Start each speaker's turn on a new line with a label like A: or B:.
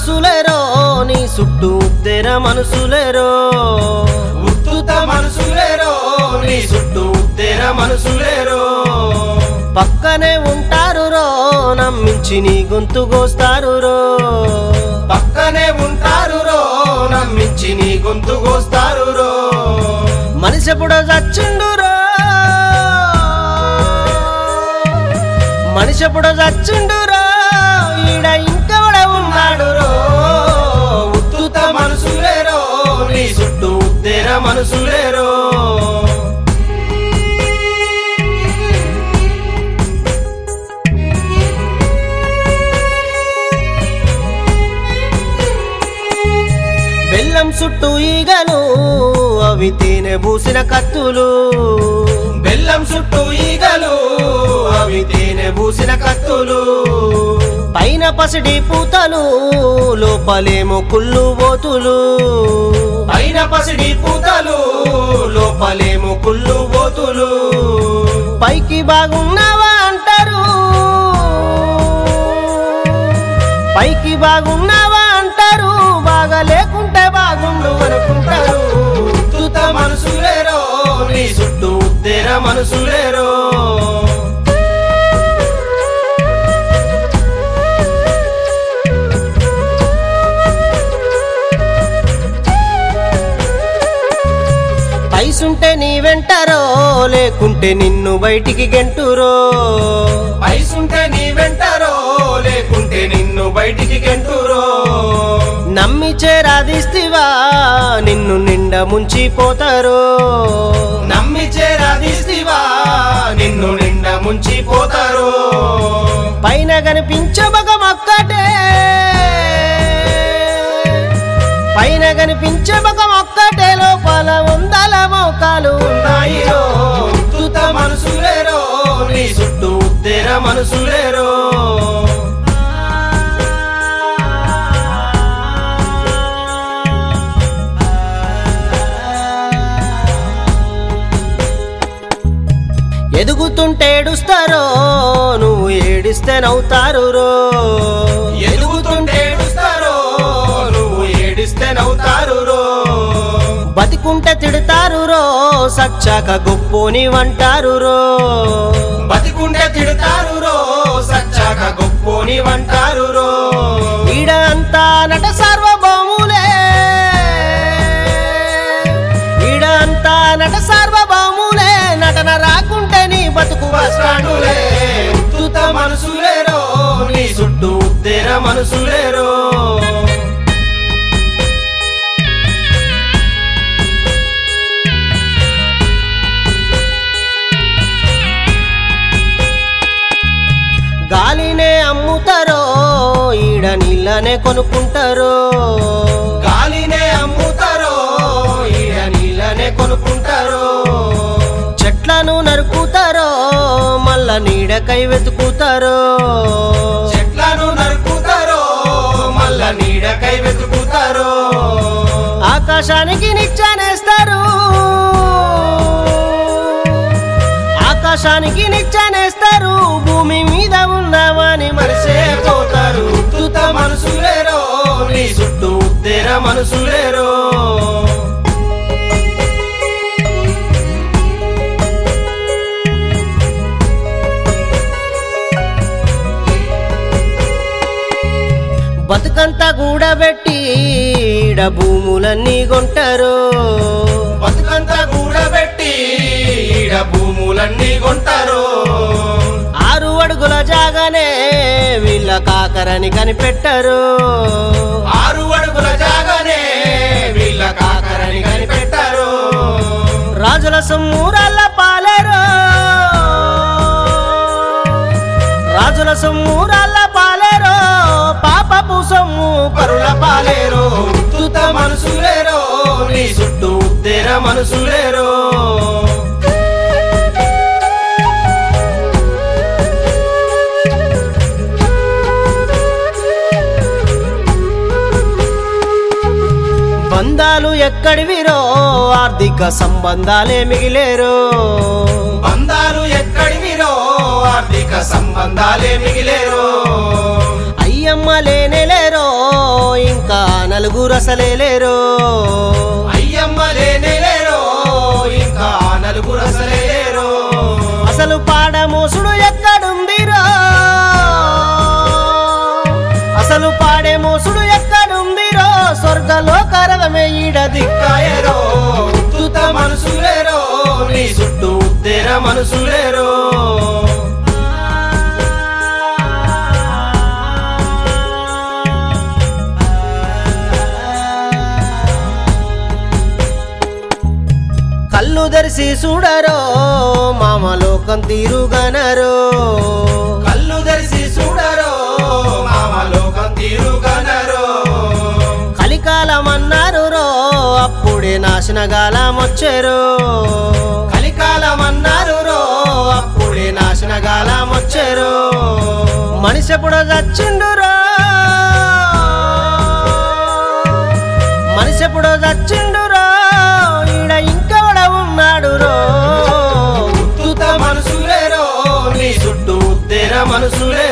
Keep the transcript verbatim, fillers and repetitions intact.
A: మనసులేరో నీ చుట్టూ తెర మనసులేరో
B: ఉత్తుత మనసులేరో నీ చుట్టూ తెర మనసులేరో
A: పక్కనే ఉంటారు రో నమ్మించి నీ గొంతు కోస్తారు రో
B: పక్కనే ఉంటారు రో నమ్మించి నీ గొంతు కోస్తారు రో
A: మనిషి ఎప్పుడో చచ్చిండు రో మనిషి ఎప్పుడో చచ్చిండు రో ఈడ ఇంకెవడ ఉన్నాడు రో
B: ఉత్తుత మనసులేరో నీ చుట్టూ తెర మనసులేరో
A: బెల్లం చుట్టూ ఈగలు అవి తేనె పూసిన కత్తులు
B: బెల్లం చుట్టూ ఈగలు అవి తేనె పూసిన కత్తులు
A: పైన పసిడి పూతలు లోపలేమో కుళ్ళు బోతులు
B: పైన పసిడి పూతలు లోపలేమో కుళ్ళు బోతులు
A: పైకి బాగున్నావా అంటారు పైకి బాగున్నావా అంటారు బాగా లేకుంటే బాగుండు అనుకుంటారు
B: ఉత్తుత మనసులేరో నీ చుట్టూ తెర మనసులేరో
A: పైసుంటే నీ వెంటరో లేకుంటే నిన్ను బయటికి గెంటురో
B: పైసుంటే నీ వెంటరో లేకుంటే నిన్ను బయటికి గెంటురో
A: నమ్మి చేరాదిస్తివా నిన్ను నిండా ముంచిపోతారో
B: నమ్మి చేరాదిస్తివా నిన్ను నిండా ముంచిపోతారో
A: పైన కనిపించే మగం ఒక్కటే పైన కనిపించే మగం ఒక్కటే లోపల వందల మోకాలు
B: ఉన్నాయిరో ఉత్తుత మనసులేరో నీ చుట్టూ తెర మనసులేరో
A: ఎదుగుతుంటే ఏడుస్తారో నువ్వు ఏడిస్తే నవ్వుతారు రో
B: ఎదుగుతుంటే ఏడుస్తారో నువ్వు ఏడిస్తే నవ్వుతారు రో
A: బతికుంటే తిడతారు రో సచ్చాక గొప్పోని వంటారు రో
B: బతికుంటే తిడతారు రో సచ్చాక గొప్పోని వంటారు రో
A: ఈడ అంతా నట సార్వభౌములే ఈడ అంతా నట సార్వభౌములే నటన రాకుంటే నీ బతుకు
B: బస్టాండులే ఉత్తుత మనసులేరో నీ చుట్టూ తెర మనసులేరో
A: గాలినే అమ్ముతారో ఈడ నీళ్ళనే కొనుక్కుంటారో
B: గాలినే అమ్ముతారో ఈడ నీళ్ళనే కొనుక్కుంటారో
A: చెట్లను నరుకుతారో మళ్ళా నీడకై వెతుకుతారో
B: చెట్లను నరుకుతారో మళ్ళా నీడకై వెతుకుతారో
A: ఆకాశానికి నిచ్చెనేస్తారు ఆకాశానికి నిచ్చెనేస్తారు భూమి మీద ఉన్నామని
B: మరిసే పోతారు ఉత్తుత మనసులేరో నీ చుట్టూ తెర మనసులేరో
A: బతుకంతా కూడబెట్టి ఈడ భూములన్నీ కొంటారు
B: బతుకంతా కూడబెట్టి ఈడ భూములన్నీ కొంటారు
A: ఆరు అడుగుల జాగానే వీళ్ళ కాకరని కనిపెట్టరు
B: ఆరు అడుగుల జాగానే వీళ్ళ కాకరని కనిపెట్టారు
A: రాజుల సొమ్మురాళ్ళ పాలేరు రాజుల సొమ్మురాళ్ళ పాలేరు పాపపు సొమ్ము
B: పరుల పాలేరో ఉత్తుత మనసులేరో నీ చుట్టూ తెర మనసులేరో
A: బంధాలు ఎక్కడివిరో ఆర్థిక సంబంధాలే మిగిలేరు
B: బంధాలు ఎక్కడివిరో ఆర్థిక సంబంధాలే మిగిలేరో
A: అయ్యమ్మ లేనేలేరో నలుగురు అసలేలేరో
B: అయ్యమ్మ లేనేలేరో ఇంకా నలుగురు అసలేలేరో
A: అసలు పాడమోసుడు ఎక్కడుందిరో అసలు పాడే మోసుడు ఎక్కడుందిరో స్వర్గలోక రథమే ఈడది
B: దిక్కాయరో ఉత్తుత మనసులేరో నీ చుట్టూ ఉత్తేర మనసులేరో
A: కళ్ళు తెరిసి చూడరో మామలోకం తీరుగనరో
B: కళ్ళు తెరిసి చూడరో మామలోకం తీరుగనరో
A: కలికాలం అన్నారు రో అప్పుడే నాశనగాలం వచ్చారు
B: కలికాలం అన్నారు రో అప్పుడే నాశనగాలం వచ్చారు
A: మనిషి ఎప్పుడో చచ్చిండురో మనిషి ఎప్పుడో చచ్చిండురో ఈడ ఇంకెవడ ఉన్నాడు రో
B: ఉత్తుత మనసులేరో నీ చుట్టూ ఉత్తేర మనసులే